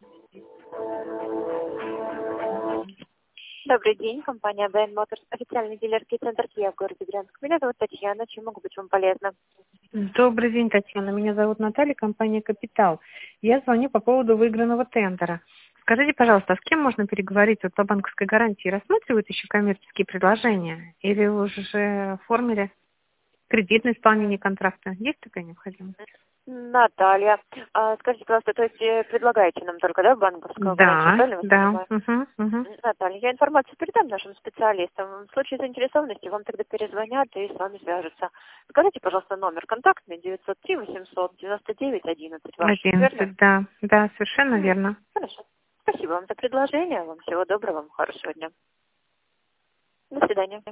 Добрый день, компания Brain Motors, официальный дилерский центр Kia в городе Брянск. Меня зовут Татьяна, чем могу быть вам полезна? Добрый день, Татьяна. Меня зовут Наталья, компания «Капитал». Я звоню по поводу выигранного тендера. Скажите, пожалуйста, а с кем можно переговорить вот по банковской гарантии? Рассматривают еще коммерческие предложения? Или уже оформили кредитное исполнение контракта? Есть такая необходимость? Наталья, скажите, пожалуйста, то есть предлагаете нам только, да, банковскую гарантию, правильно вас Да. понимаю? Наталья, я информацию передам нашим специалистам. В случае заинтересованности вам тогда перезвонят и с вами свяжутся. Скажите, пожалуйста, номер контактный 903 899 11 ваш, верно? 11, да. Да, совершенно верно. Хорошо. Спасибо вам за предложение. Вам всего доброго, вам хорошего дня. До свидания.